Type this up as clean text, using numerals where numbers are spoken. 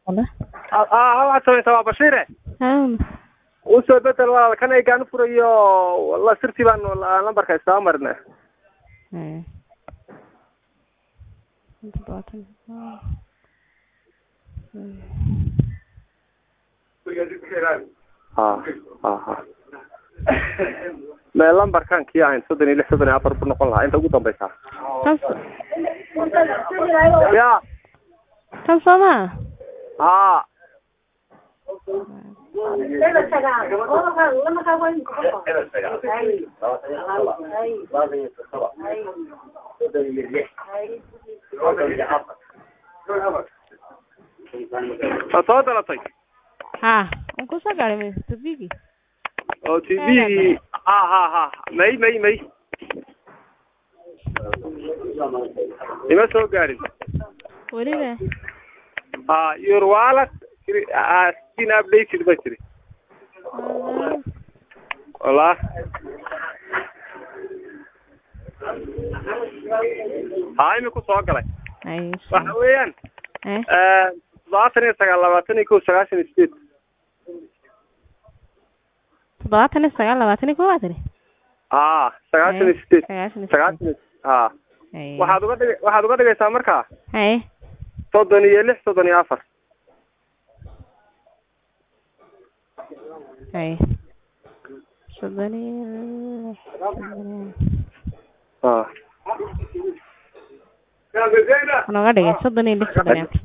Wala. waxaad samaysaa waa Bashiire u soo bedel walaal kan ay gaan furayo walla sirti baan lambarka istaa marna ما لمبر كان كي عين صدني لح صدني أفر بنقول لها أنت قلت بيسا يا كم سنة تفضل طيب أنكو سجارة من تبيجي أو تبيجي مي لما سو قاري وليه your wallet skin updated بشري والله هاي مكو سو قلي waxa weeyaan 29 waxaad uga dhigaysaa markaa 36 أنا قاعد أصدقني لسه